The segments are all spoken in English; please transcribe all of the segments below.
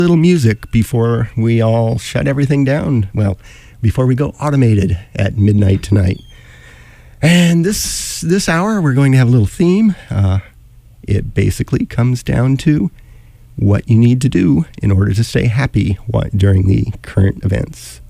Little music before we all shut everything down. Well, before we go automated at midnight tonight. And this hour, we're going to have a little theme. It basically comes down to what you need to do in order to stay happy during the current events.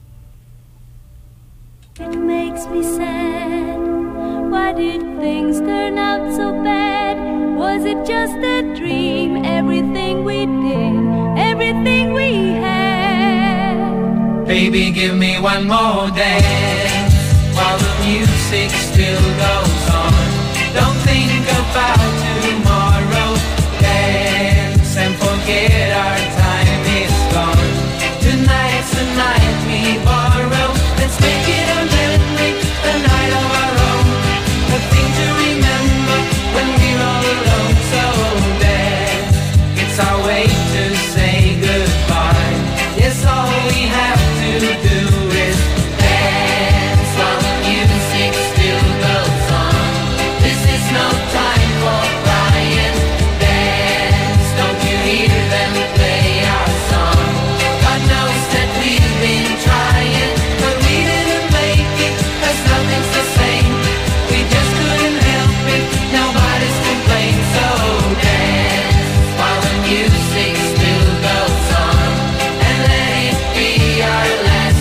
It makes me sad. Why did things turn out so bad? Was it just a dream? Everything we did, everything we had. Baby, give me one more dance while the music still goes on. Don't think about tomorrow. Dance and forget our time is gone. Tonight's the night we borrow. Let's make it a memory, the night of our own. A thing to remember when we're all alone. So dance, it's our way to say goodbye. Yes, all we have to do is dance while the music still goes on. This is no time for crying. Dance, don't you hear them play our song? God knows that we've been trying, but we didn't make it, 'cause nothing's the same. We just couldn't help it, nobody's complained. So dance while the music still goes on, and let it be our last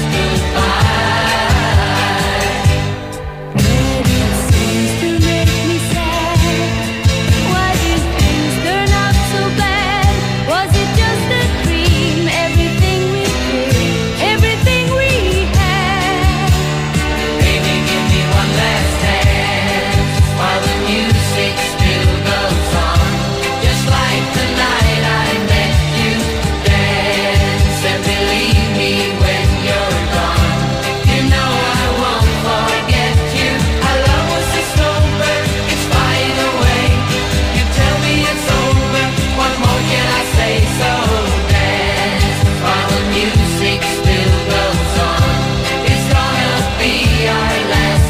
goodbye. It seems to make me sad. Why did things turn out so bad? Was it just a dream? Everything we did, everything we had. Baby, give me one last dance while the music still goes on. Just like the night I met you. Dance and believe me when you're gone. You know I won't forget you. Our love was a slow burn, it's flying away. You tell me it's over, what more can I say? So dance while the music still goes on. It's gonna be our last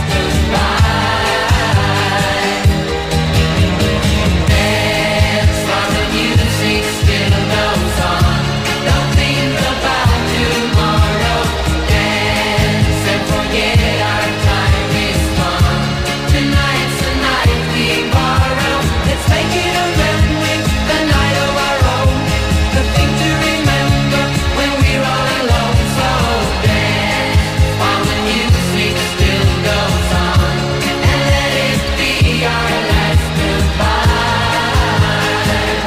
goodbye. Dance while the music still goes on. Don't think about tomorrow. Dance and forget our time is gone. Tonight's the night we borrow. Let's make it a memory, the night of our own. The thing to remember when we're all alone. So dance while the music still goes on, and let it be our last goodbye.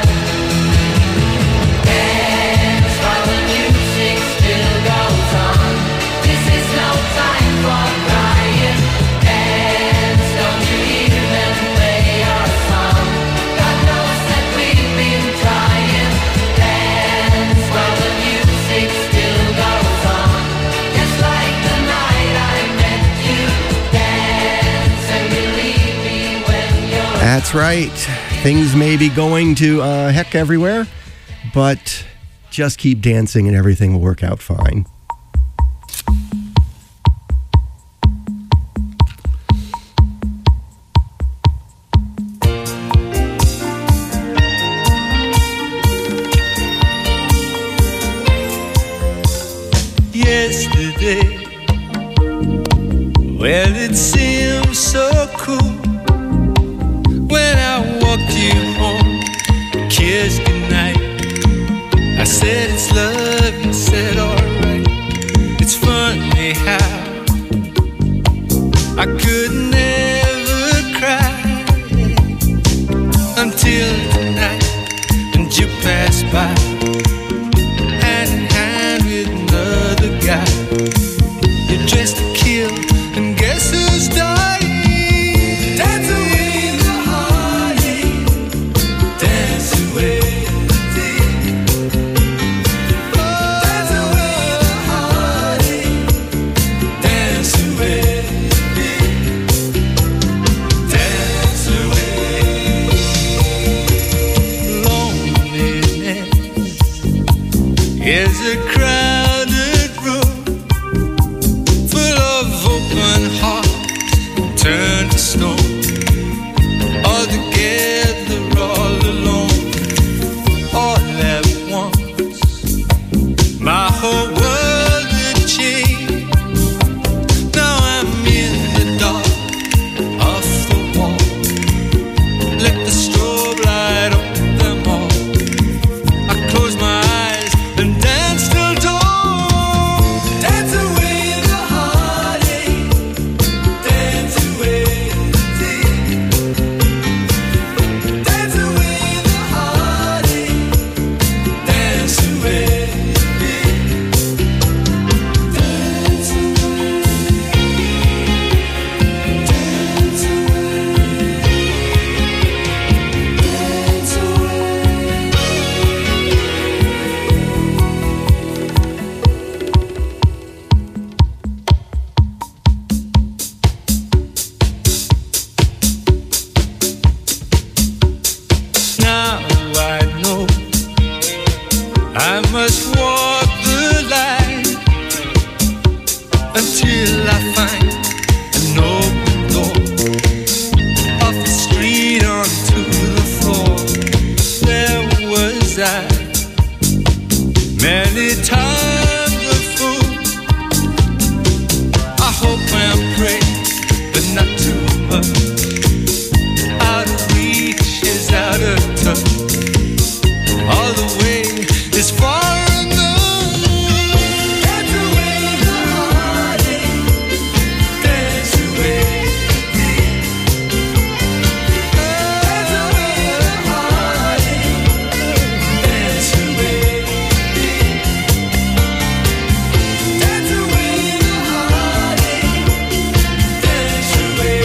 Dance while the music still goes on. This is no time for crying. Dance, don't you hear them play our song? God knows that we've been trying. Dance while the music still goes on. Just like the night I met you. Dance and believe me when you're That's right. Things may be going to heck everywhere, but just keep dancing and everything will work out fine. Yesterday, well, it seemed so cool when I walked you home, kissed goodnight. I said it's love, you said alright. It's funny how I could never cry until tonight, and you passed by, hand in hand with another guy. You're dressed to kill, and guess who's dying? Dance away the heartache, dance away the day. Dance away the heartache, dance away the day. Dance away. Loneliness is a crowded room full of open hearts turned to stone, all together, all alone, all at once. many times a fool. I hope and pray, but not too much. Out of reach is out of touch. All the way is far enough. Dance away the heartache. Dance away. Dance away the heartache. Dance away. Dance away the heartache. Dance away.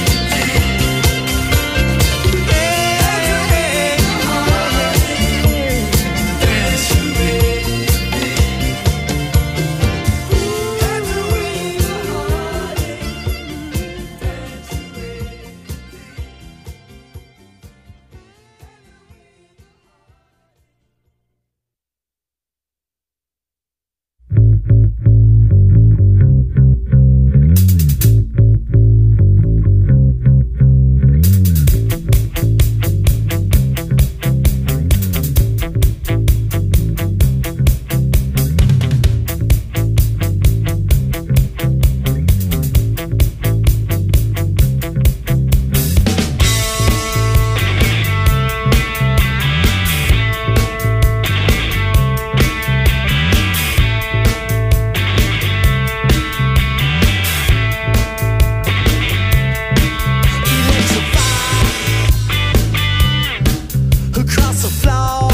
Across the floor,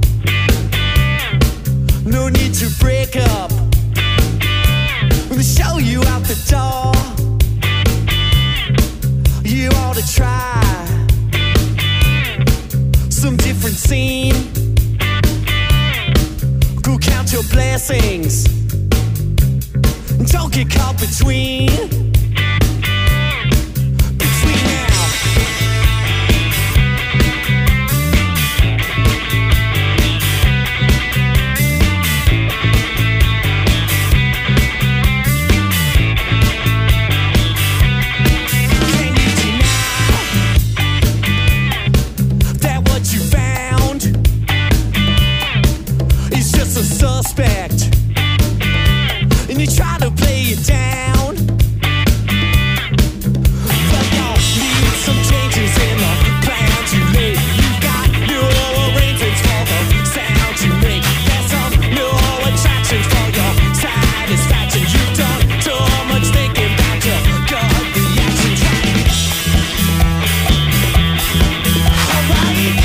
no need to break up. We'll show you out the door. You ought to try some different scene. Go count your blessings. Don't get caught between now. Can you deny that what you found is just a suspect? And you try to play it down, but y'all need some changes in the plans you made. You've got new arrangements for the sound you make. There's some new attractions for your satisfaction. You've done too much thinking about your gut reactions, right? Alright.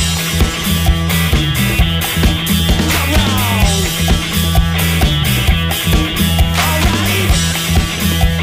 Come on. Alright.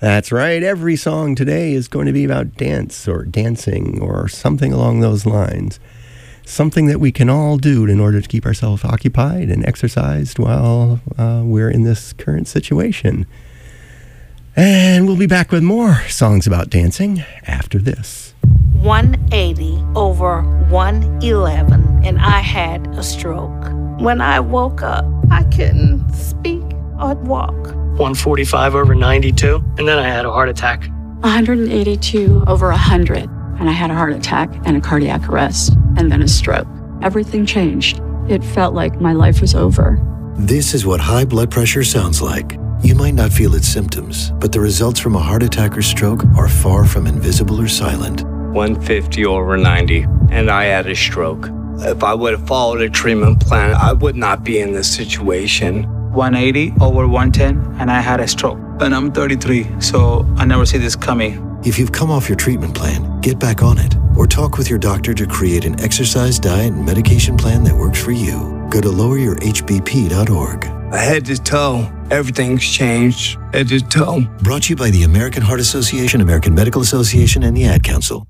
That's right. Every song today is going to be about dance or dancing or something along those lines. Something that we can all do in order to keep ourselves occupied and exercised while we're in this current situation. And we'll be back with more songs about dancing after this. 180 over 111, and I had a stroke. When I woke up, I couldn't speak or walk. 145 over 92, and then I had a heart attack. 182 over 100, and I had a heart attack and a cardiac arrest, and then a stroke. Everything changed. It felt like my life was over. This is what high blood pressure sounds like. You might not feel its symptoms, but the results from a heart attack or stroke are far from invisible or silent. 150 over 90, and I had a stroke. If I would have followed a treatment plan, I would not be in this situation. 180 over 110, and I had a stroke. And I'm 33, so I never see this coming. If you've come off your treatment plan, get back on it, or talk with your doctor to create an exercise, diet, and medication plan that works for you. Go to loweryourhbp.org. Head to toe, everything's changed. Head to toe. Brought to you by the American Heart Association, American Medical Association, and the Ad Council.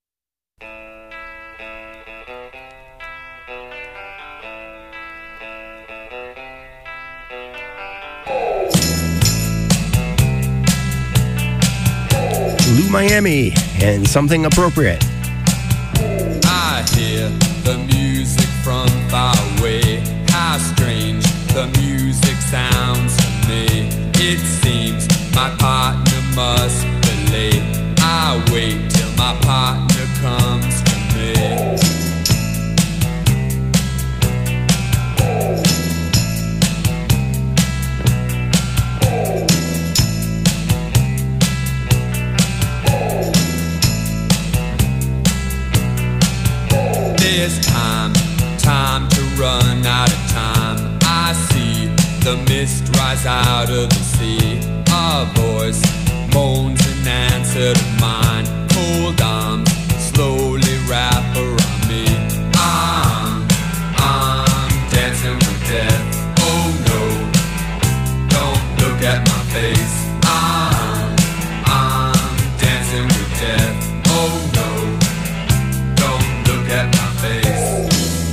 Lou Miami and Something Appropriate. I hear the music from far away. How strange the music sounds to me. It seems my partner must be late. I wait till my partner comes to me. There's time to run out of time. I see the mist rise out of the sea. A voice moans an answer to mine. Cold arms slowly wrap around me. I'm dancing with death. Oh no, don't look at my face. I'm dancing with death. Oh no, don't look at my face.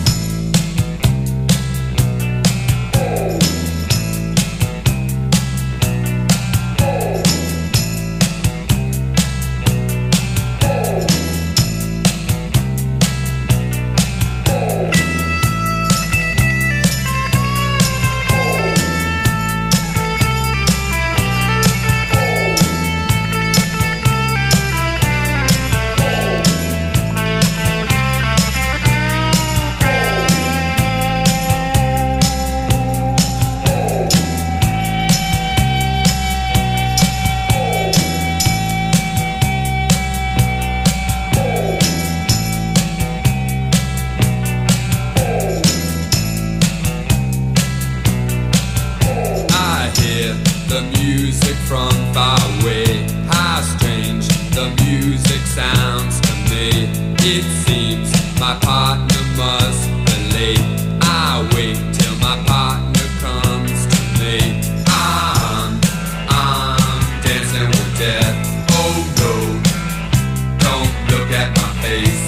The music from far away. How strange the music sounds to me. It seems my partner must be late. I wait till my partner comes to me. I'm dancing with death. Oh no, don't look at my face.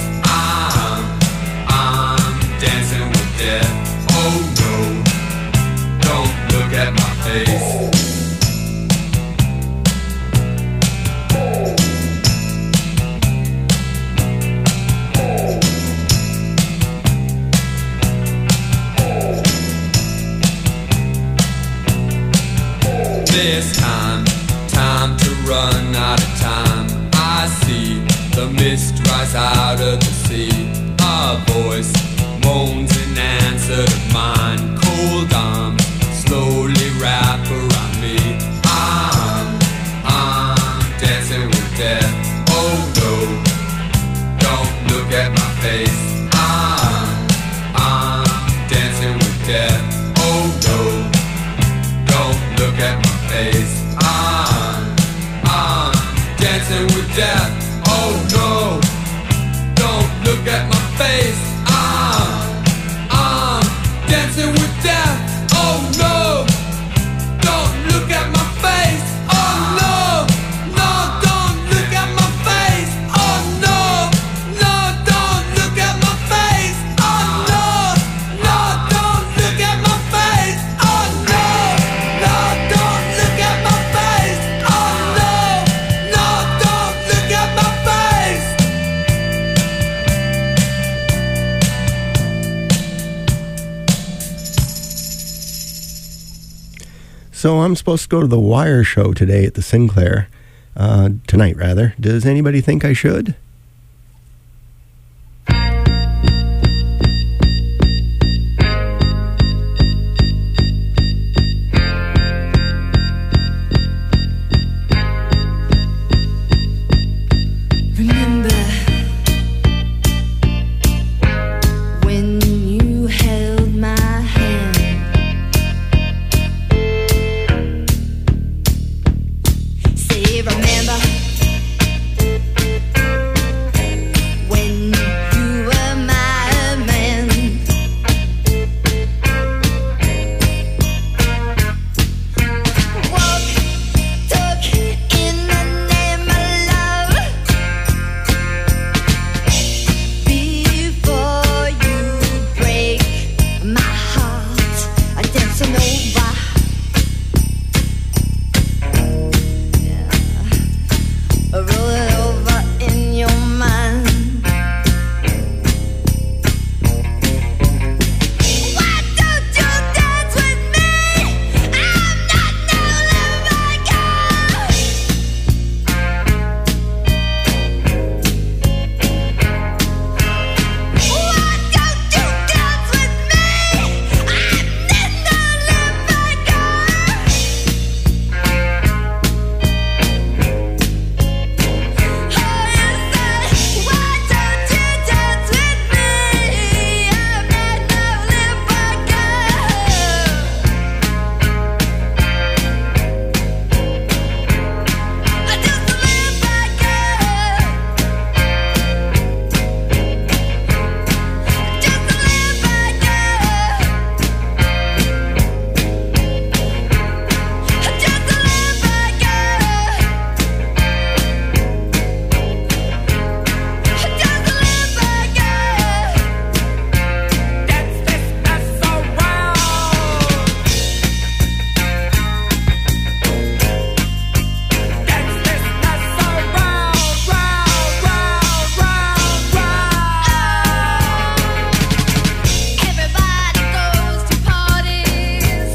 I'm dancing with death. Oh no, don't look at my face. There's time to run out of time. I see the mist rise out of the sea. A voice moans an answer to mine. Cold arms slowly wrap around me. I'm dancing with death. Oh no, don't look at my face. I'm dancing with death. Oh no, don't look at my face. I'm dancing with death. Oh no, don't look at my face. I'm dancing with death. Oh no, don't look at my face. Oh no, So I'm supposed to go to the Wire show today at the Sinclair. Tonight, rather. Does anybody think I should? Remember when you held my hand? Say, remember when you were my man? Walk, talk in the name of love. Before you break my heart, I dance on over. Yeah. Roll it over in your mind. Why don't you dance with me? I'm not no lover girl. Why don't you dance with me? I'm not no lover girl. Why don't you dance with me? I'm not no lover girl. I just live like girl. Just live like girl. Just live like girl. Just live like girl. That's this mess around. That's this mess around, Everybody goes to parties.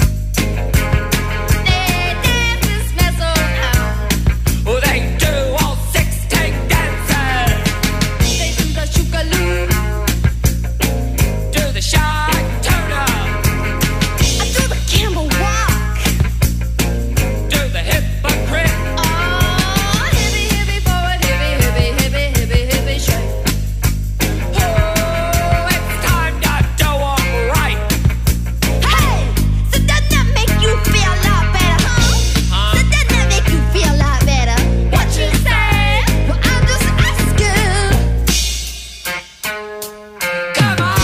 They dance this mess around. Oh, they do all 16 dances. They do the shookaloo. Do the shark turner. I do the camel walk. Do the hypocrite. Oh, hippie, hippie forward, hippie, hippie, hippie, hippie, hippie shake. Oh, it's time to do 'em right. Hey, so doesn't that make you feel a lot better, huh? So doesn't that make you feel a lot better? What you say? Well, I'm just asking. Come on.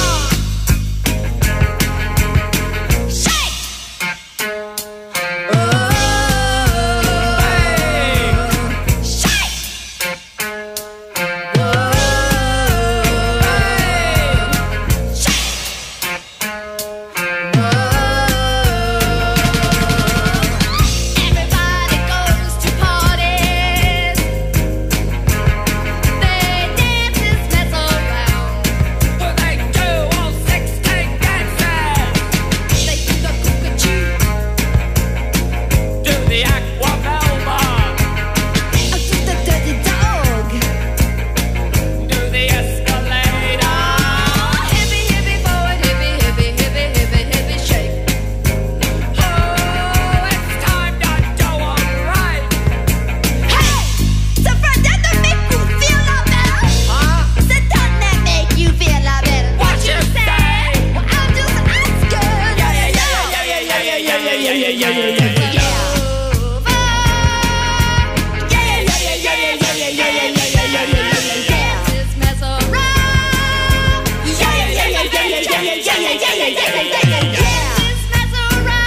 Shake. Shake. Everybody goes to parties. They dance this mess around. Oh, they do all 16 dances. They do the cuckoo. Do the aqua velva. I do the dirty dog. Do the escalator. Hippie, hippie forward, hippie, hippie, hippie, hippie, hippie shake. Oh, it's time to do 'em right. Hey, so Fred, doesn't that make you feel a lot better? Huh? So doesn't that make you feel a lot better? What you say? Well, I'm just asking. Yeah. Dance this mess around. Dance this mess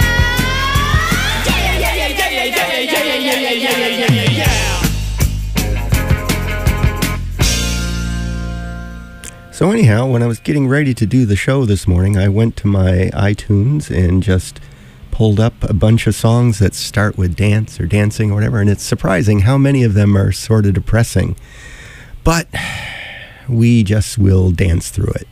around. So anyhow, when I was getting ready to do the show this morning, I went to my iTunes and just pulled up a bunch of songs that start with dance or dancing or whatever, and it's surprising how many of them are sort of depressing. But we just will dance through it.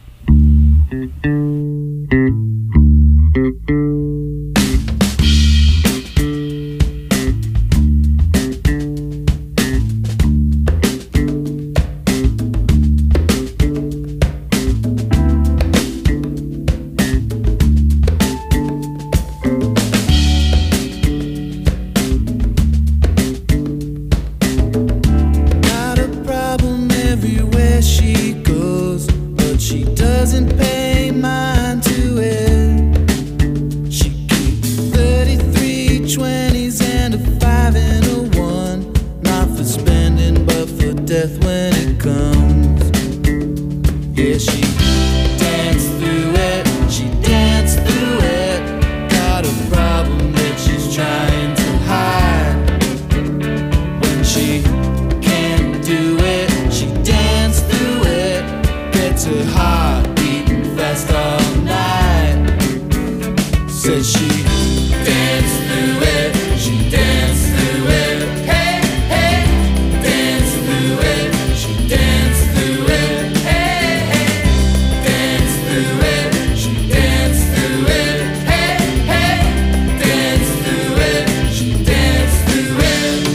she goes, but she doesn't pay mind to it. She keeps 33 20s and a 5 and a 1, not for spending but for death when it comes. Yeah, she danced through it, she danced through it. Got a problem that she's trying to hide. When she can't do it, she danced through it. Gets her heart beating fast all night. Says she danced through it, she danced through it. Hey, hey, danced through it, she danced through it. Hey, hey, danced through it, she danced through it. Hey, hey, danced through it, she danced through it.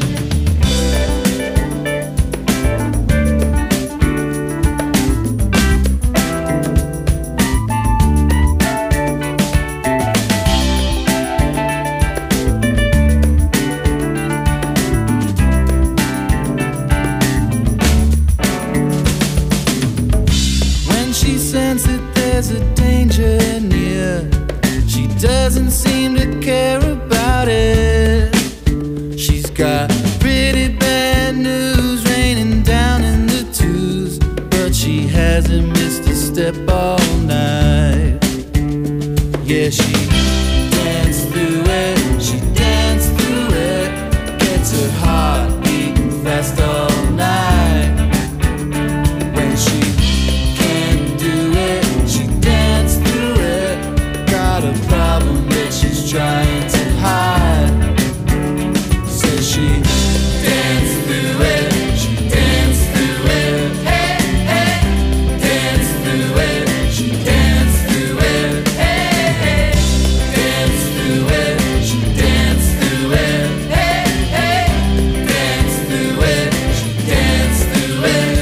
When she senses that there's a danger near, she doesn't seem to care about it. She's got pretty bad news raining down in the twos, but she hasn't missed a step all night. Yeah, she danced through it, she danced through it. Gets her heart beating fast all night. When she can't do it, she danced through it. Got a problem that she's trying to hide. Says she danced through it, she danced through it. Hey, hey, danced through it, she danced through it. Hey, hey, danced through it, she danced through it. Hey, hey, danced through it, she danced through it.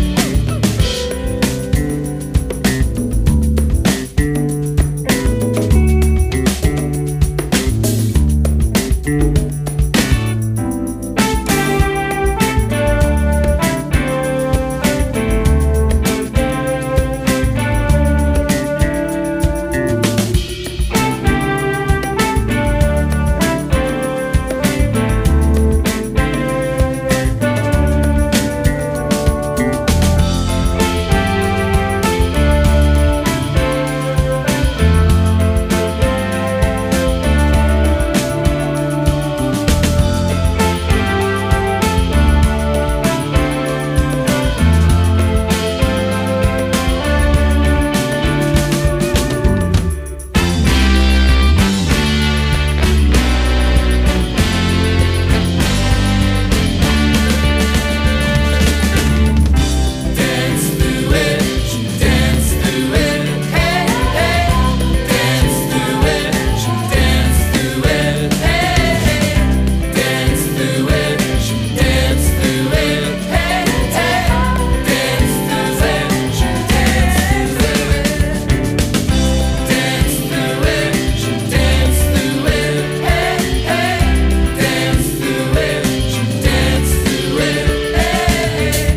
Dance through it, she danced through it. Hey, hey, dance through it, she danced through it. Hey, hey, dance through it, she danced through it. Hey, hey, dance through it, she danced through it. Dance through it, she danced through it. Hey, hey, dance through it, she danced through it. Hey, hey.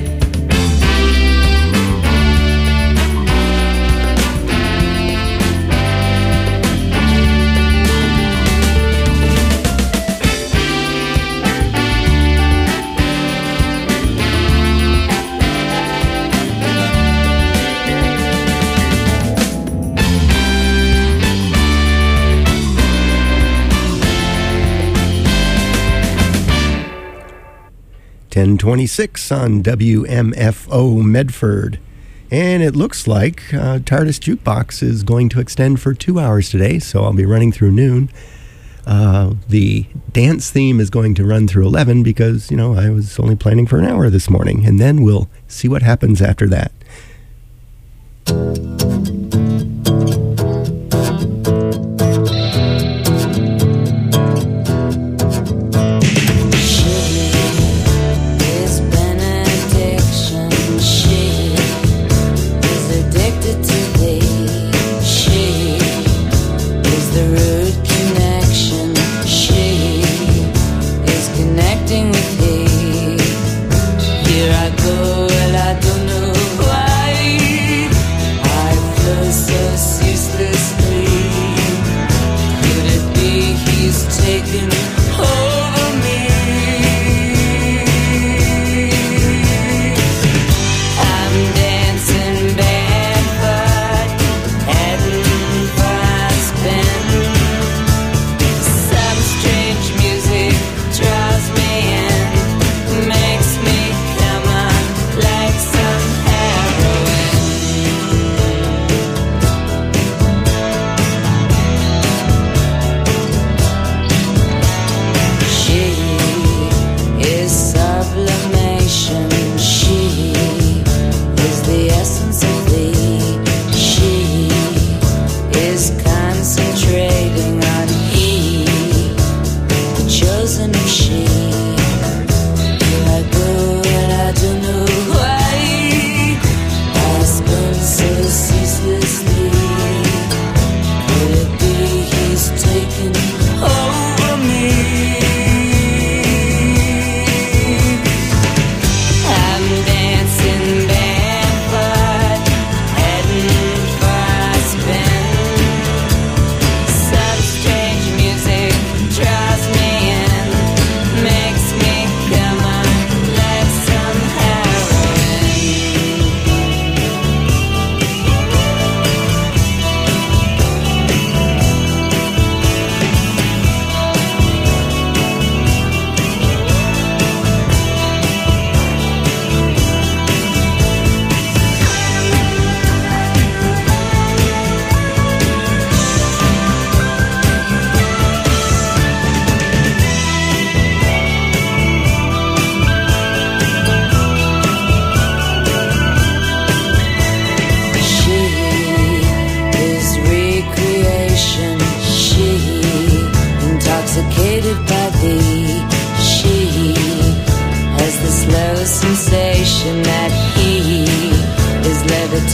.26 on WMFO Medford. And it looks like TARDIS Jukebox is going to extend for 2 hours today, so I'll be running through noon. The dance theme is going to run through 11 because, I was only planning for an hour this morning, and then we'll see what happens after that. It's been an addiction. She is addicted to thee. She is the root connection. She is connecting with thee. Here I go, well I don't know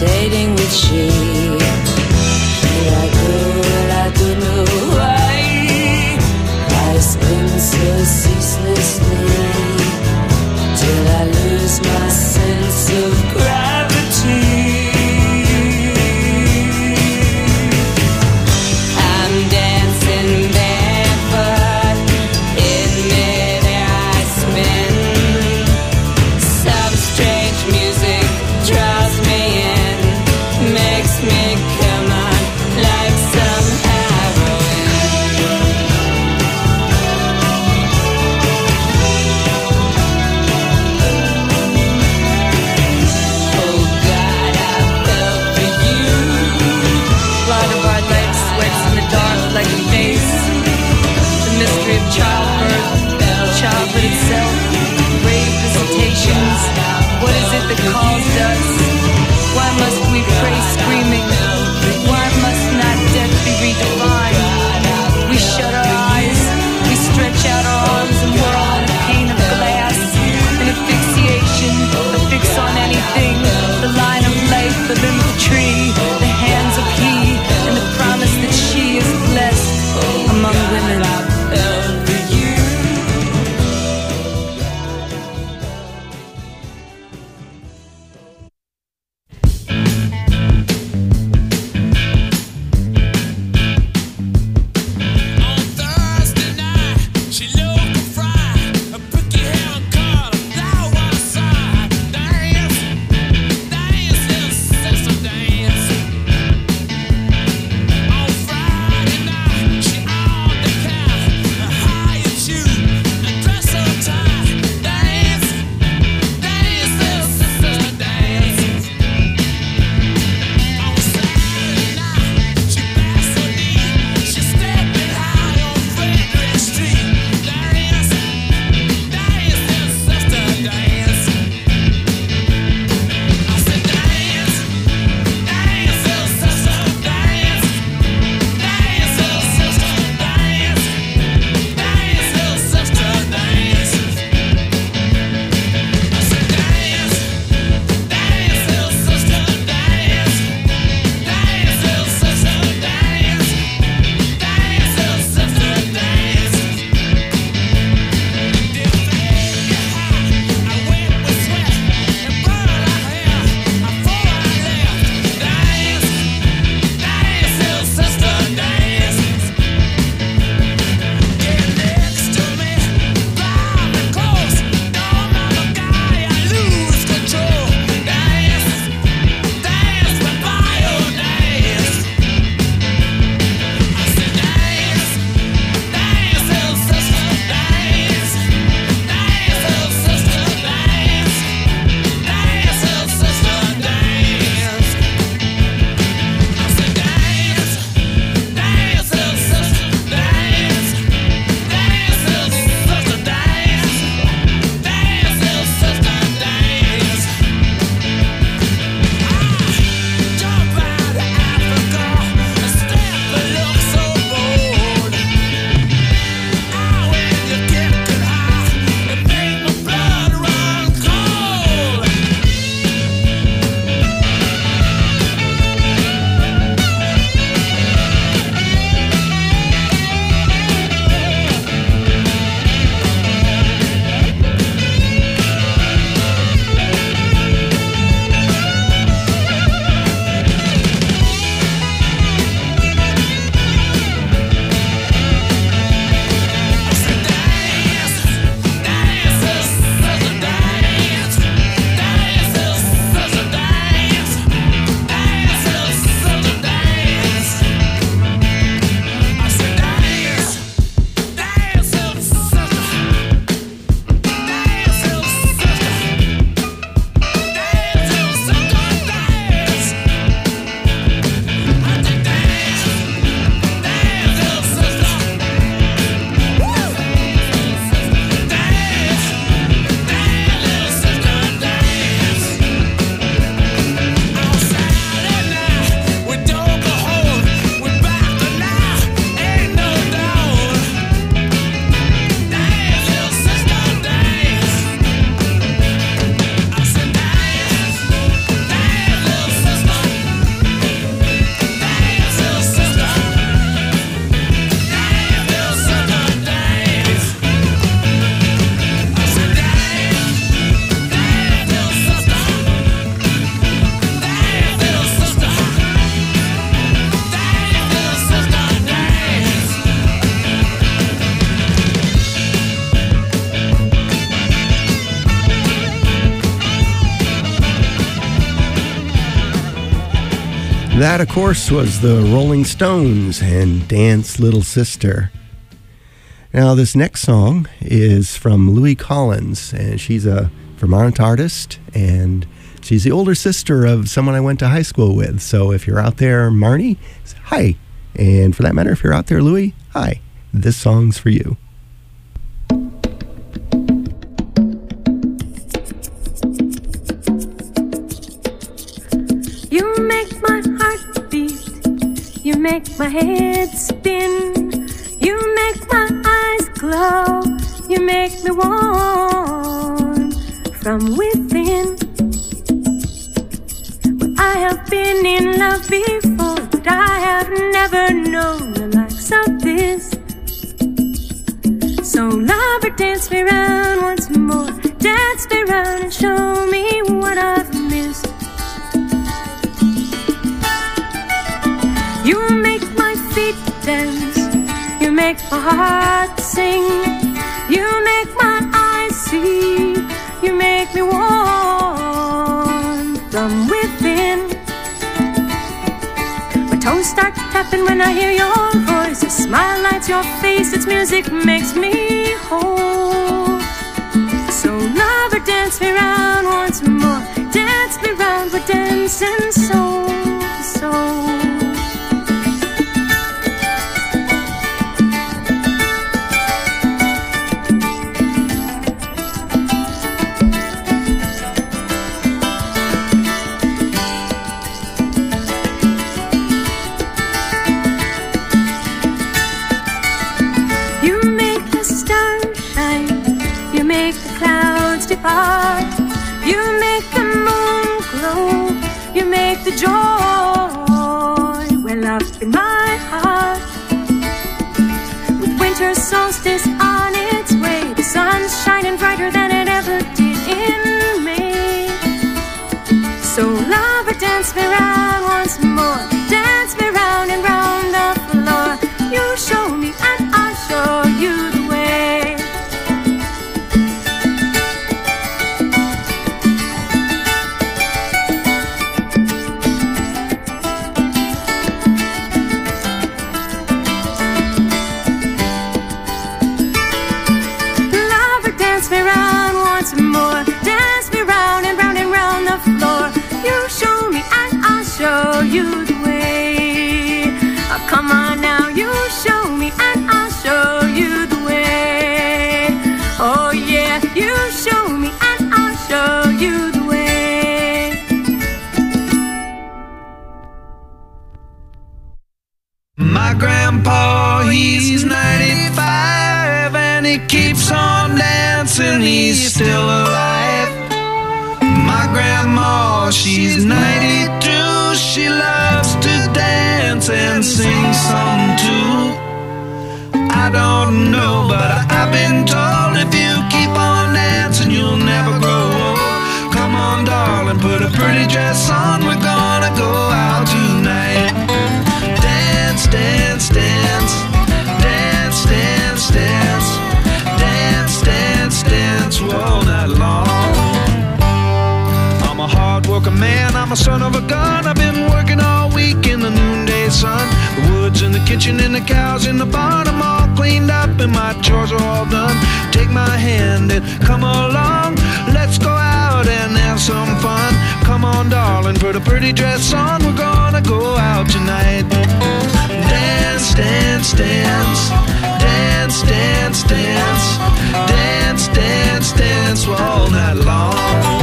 dating with she. Here I don't know why. I spin so ceaselessly till I lose my sense of gravity. I'm dancing barefoot in midair. I spin. Some strange music draws me in, makes me come. That, of course, was the Rolling Stones and Dance Little Sister. Now, this next song is from Louie Collins, and she's a Vermont artist, and she's the older sister of someone I went to high school with. So if you're out there, Marnie, hi. And for that matter, if you're out there, Louie, hi. This song's for you. You make my heart beat, you make my head spin, you make my eyes glow, you make me warm from within. Well, I have been in love before, but I have never known the likes of this. So lover, dance me round once more, dance me round and show me what I've missed. You make my feet dance, you make my heart sing, you make my eyes see, you make me warm from within. My toes start tapping when I hear your voice, a smile lights your face, its music makes me whole. So lover, dance me round once more, dance me round, we're dancing soul to soul. You make the moon glow, you make the joy well up in my heart. With winter solstice on its way, the sun's shining brighter than it ever did in May. So lover, dance me round once more, dance me round and round the floor. You show me and I show you the way. Show you the way. Oh, come on now, you show me and I'll show you the way. Oh yeah, you show me and I'll show you the way. My grandpa, he's 95 and he keeps on dancing, he's still alive. My grandma, she's 92. She loves to dance and sing some too. I don't know, but I've been told if you keep on dancing, you'll never grow old. Come on, darling, put a pretty dress on. We're gonna go out tonight. Dance, dance, dance, dance, dance, dance, dance, dance, dance all night long. I'm a hard-working man, I'm a son of a gun. I've been working all week in the noonday sun. The woods in the kitchen and the cows in the barn, I'm all cleaned up and my chores are all done. Take my hand and come along, let's go out and have some fun. Come on, darling, put a pretty dress on. We're gonna go out tonight. Dance, dance, dance, dance, dance, dance, dance, dance, dance all night long.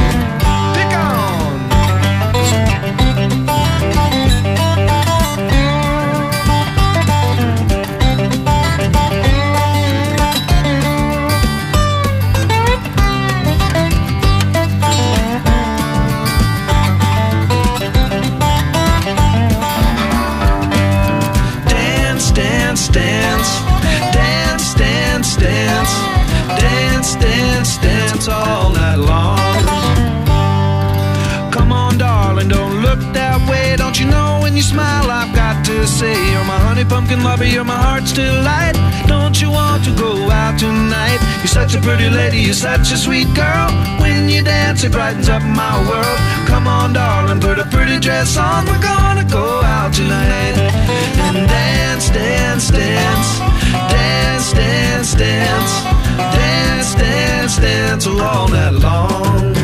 Dance all night long. Come on, darling, don't look that way. Don't you know when you smile I've got to say you're my honey pumpkin lover, you're my heart's delight. Don't you want to go out tonight? You're such a pretty lady, you're such a sweet girl. When you dance, it brightens up my world. Come on, darling, put a pretty dress on. We're gonna go out tonight and dance, dance, dance, dance, dance, dance, dance, dance, dance all night long.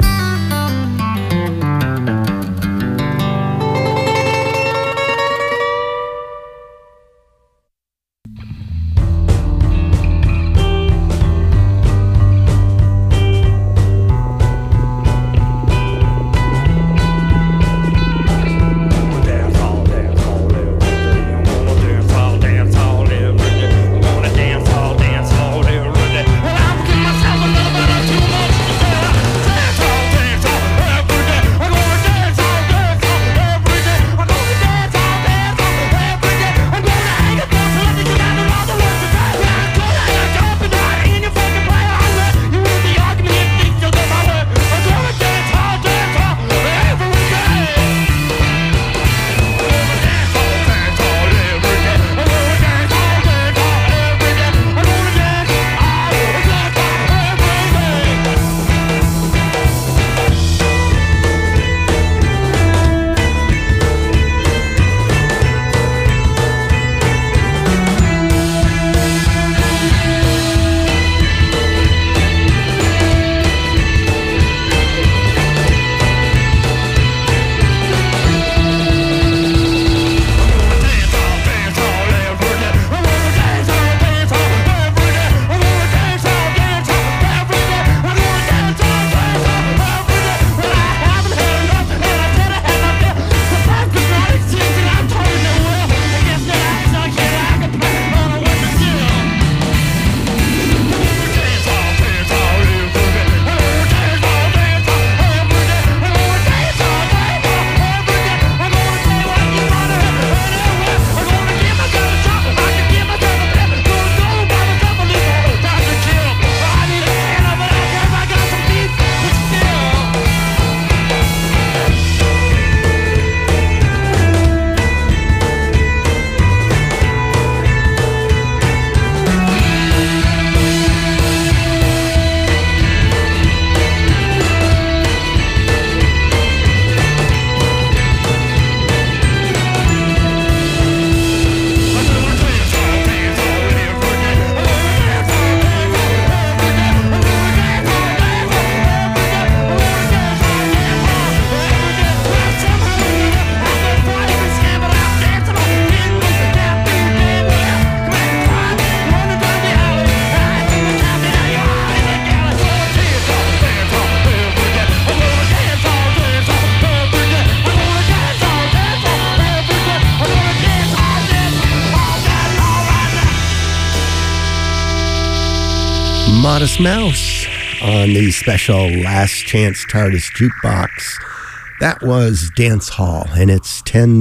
Modest Mouse on the special Last Chance TARDIS Jukebox. That was Dance Hall, and it's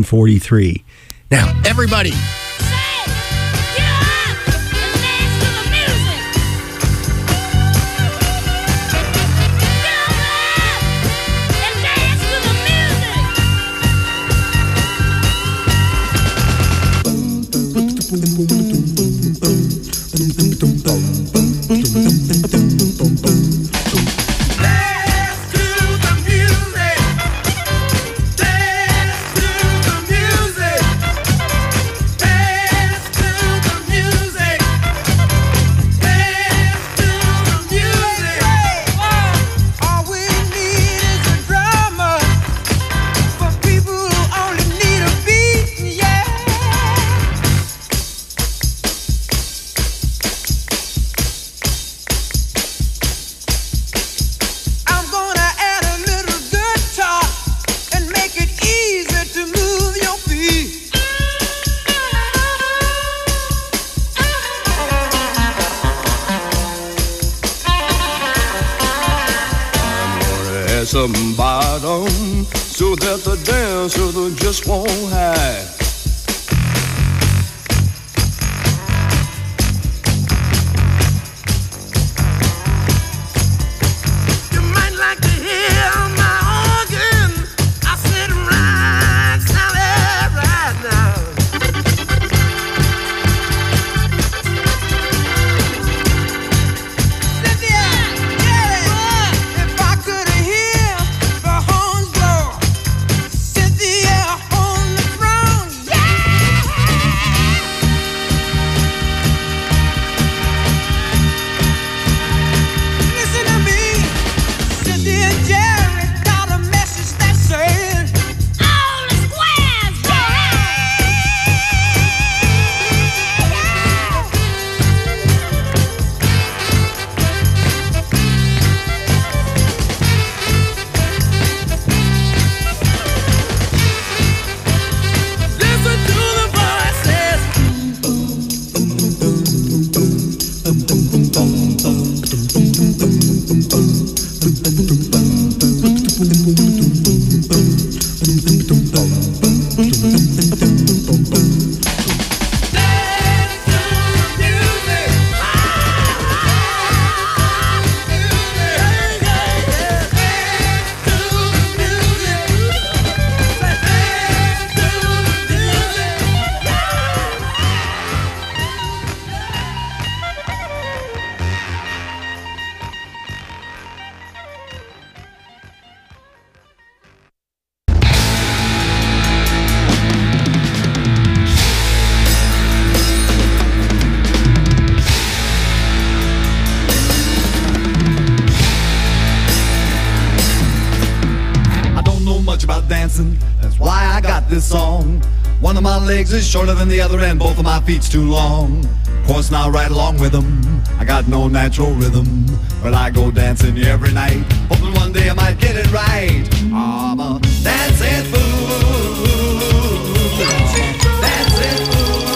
10:43. Now, everybody, some bottom so that the dancer just won't hide. You might like to hear my organ. I sit right solid right now. Cynthia, if I could and Jerry got a message that said, all the squares go listen to the voices. I don't know much about dancing, that's why I got this song. One of my legs is shorter than the other and both of my feet's too long. Of course now right along with them, I got no natural rhythm, but I go dancing every night, hoping one day I might get it right. I'm a dancing fool, dancing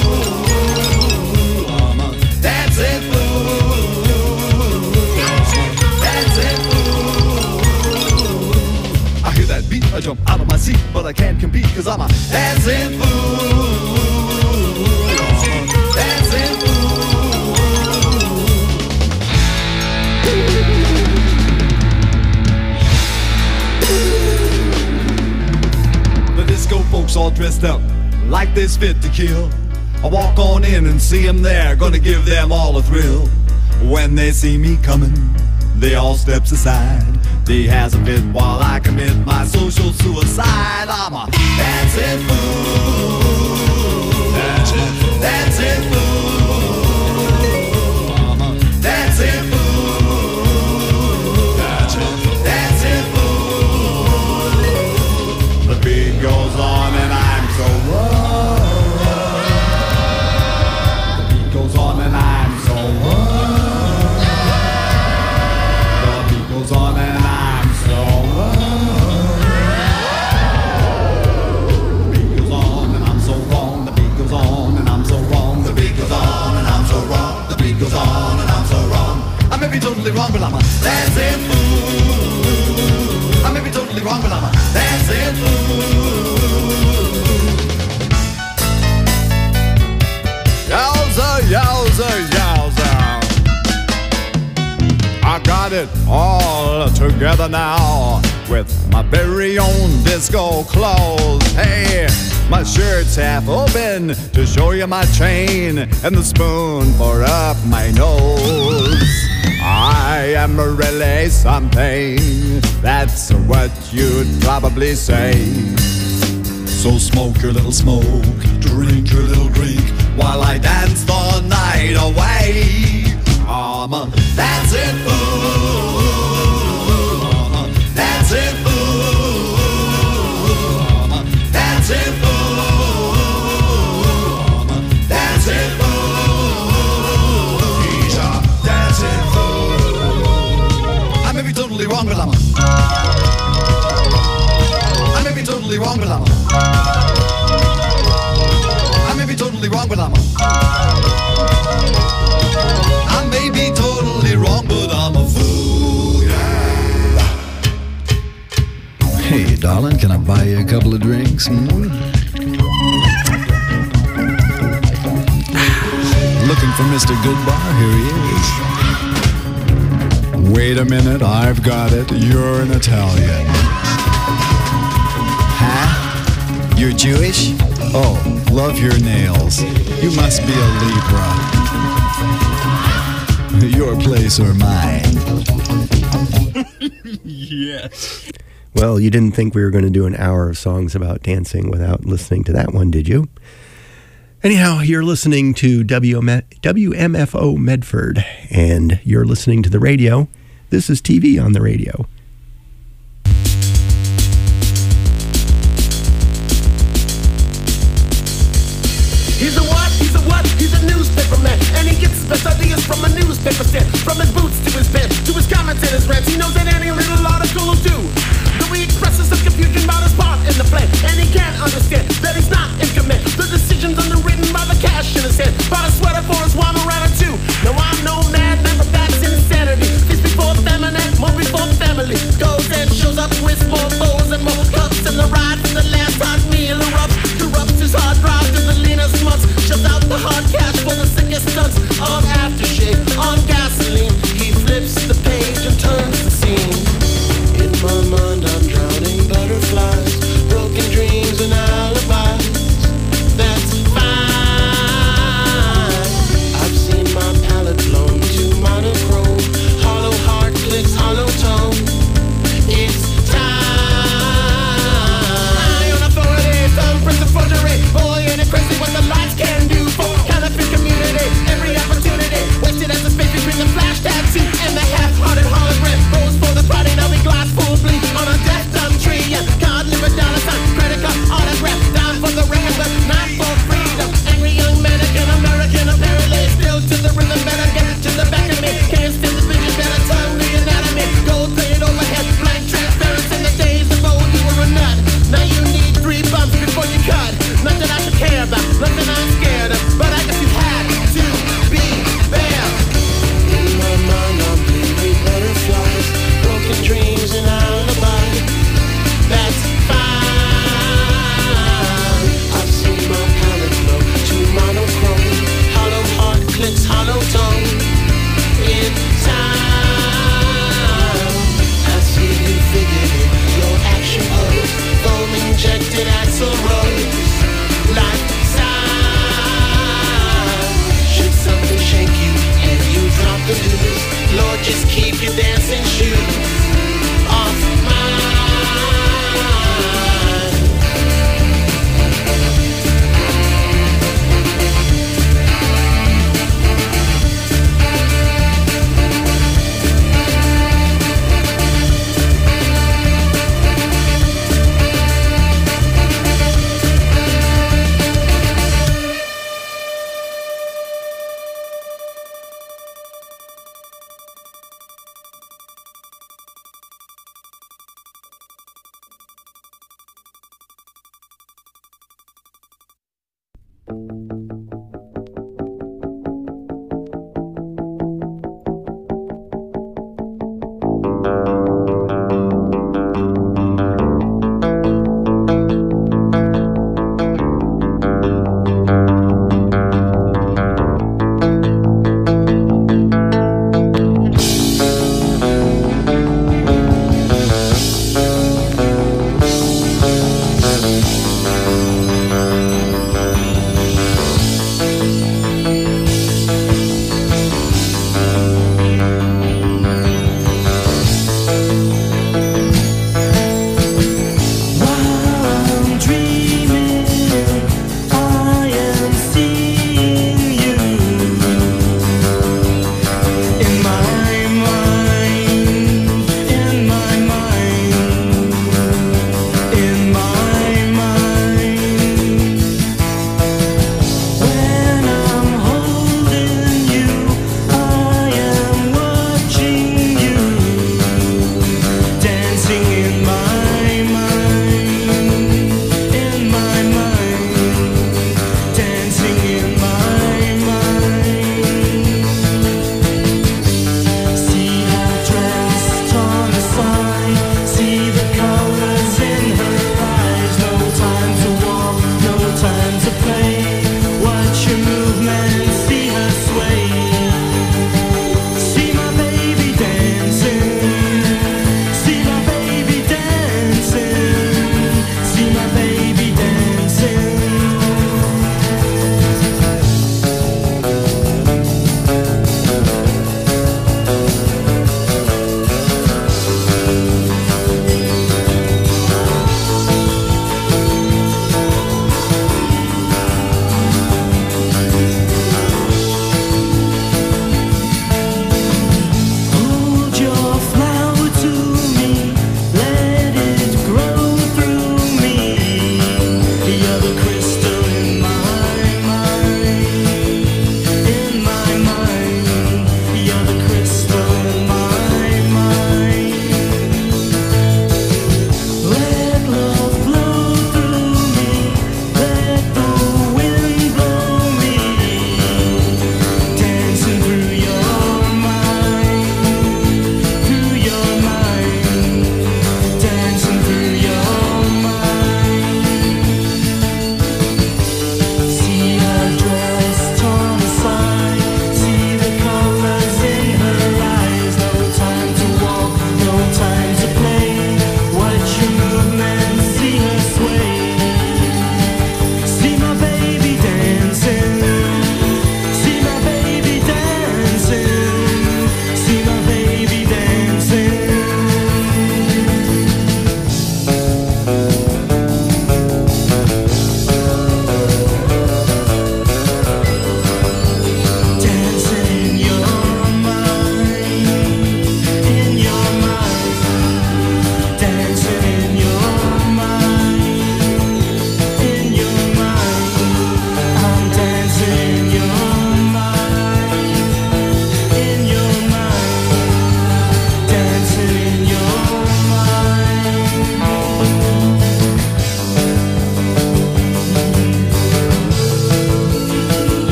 fool, I'm a dancing fool, dancing fool. I hear that beat, I jump out of my seat, but I can't compete cause I'm a dancing fool, dancing fool. The disco folks all dressed up like this fit to kill. I walk on in and see them there, gonna give them all a thrill. When they see me coming, they all steps aside. They has a fit while I commit my social suicide. I'm a dancing fool, dancing fool, I'm a dancing fool, dancing fool. The beat goes on and I'm so wrong. The beat goes on and I'm so wrong. The beat goes on and I'm so wrong. The beat goes on and I'm so wrong. The beat goes on and I'm so wrong. The beat goes on and I'm so wrong. The beat goes on and I'm so wrong. I may be totally wrong, but I'm a dancing fool. I may be totally wrong, but I'm a dancing fool. Yowza, yowza, yowza. I got it all together now with my very own disco clothes. Hey, my shirt's half open to show you my chain and the spoon for up my nose. I am really something, that's what you'd probably say. So smoke your little smoke, drink your little drink, while I dance the night away. I'm a dancing fool, I'm a dancing fool, I'm a dancing fool, I'm a dancing fool. He's a dancing fool. I may be totally wrong, but I'm a, I may be totally wrong, but I'm a, I may be totally wrong, but I'm a, I may be totally wrong, but I'm a fool, yeah. Hey, darling, can I buy you a couple of drinks? Looking for Mr. Goodbar? Here he is. Wait a minute, I've got it. You're an Italian. Huh? You're Jewish? Oh, love your nails. You must be a Libra. Your place or mine? Yes. Well, you didn't think we were going to do an hour of songs about dancing without listening to that one, did you? Anyhow, you're listening to WMFO Medford, and you're listening to the radio. This is TV on the radio. Best ideas from a newspaper stand. From his boots to his pen, to his comments and his rants. He knows that any little article will do. Though he expresses some confusion about his part in the plan. And he can't understand that he's not in command. The decision's underwritten by the cash in his hand. Bought a sweater for his wife around too. Now I'm no madman, but that's insanity. Feast before feminine, more before family. Goes and shows up with more bows and more cups. And the ride for the last hot meal erupts. Corrupts his hard drive to the leanest months. Shoves out the hard cash for the sickest stunts. On aftershave, on gasoline. He flips the page and turns the scene. In my mind I'm drowning butterflies. Broken dreams and alibis. That's fine. I've seen my palette blown to monochrome. Hollow heart clicks, hollow tone. It's time. On authority, some prince of forgery. Boy, ain't it crazy what the lights can do for counterfeit community. Every opportunity wasted as the space between the flash tattoo and the half-hearted hologram. Rose for the party, now we glass full bleed on a death dumb tree. Yeah, God, live a dollar sign, credit card, autograph, down for the record, but not for freedom. Angry young mannequin, American apparently, still to the rhythm, better get to the back of me. Can't steal the vision, better tongue the anatomy. Gold plated overhead, blank transparency in the days of old, you were a nut. Now you need 3 bumps before you cut. Nothing I should care about, nothing I'm scared of, but I guess you had to be there. In my mind I'm bleeding butterflies, broken dreams and alibis. That's fine. I've seen my palette flow to monochrome. Hollow heart clicks, hollow tone. In time, I see you figured in your action pose. Foam injected axle rose. Lifestyle. Should something shake you and you drop the news, Lord, just keep your dancing shoes off mine.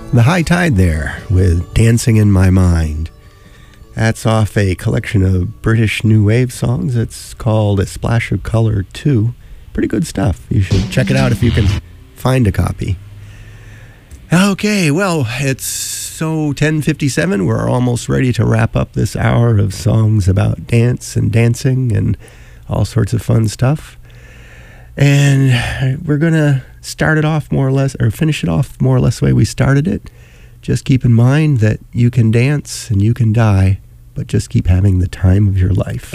The High Tide there with Dancing in My Mind. That's off a collection of British New Wave songs. It's called A Splash of Color 2. Pretty good stuff. You should check it out if you can find a copy. Okay, well, it's so 10:57. We're almost ready to wrap up this hour of songs about dance and dancing and all sorts of fun stuff. And we're going to start it off more or less, or finish it off more or less the way we started it. Just keep in mind that you can dance and you can die, but just keep having the time of your life.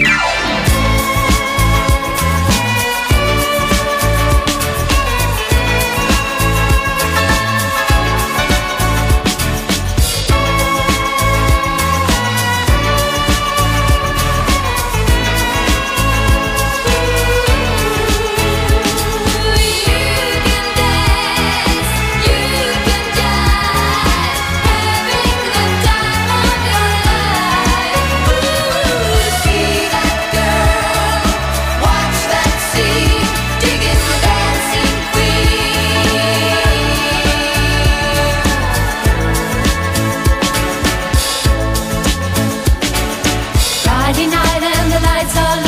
Friday night and the lights are low.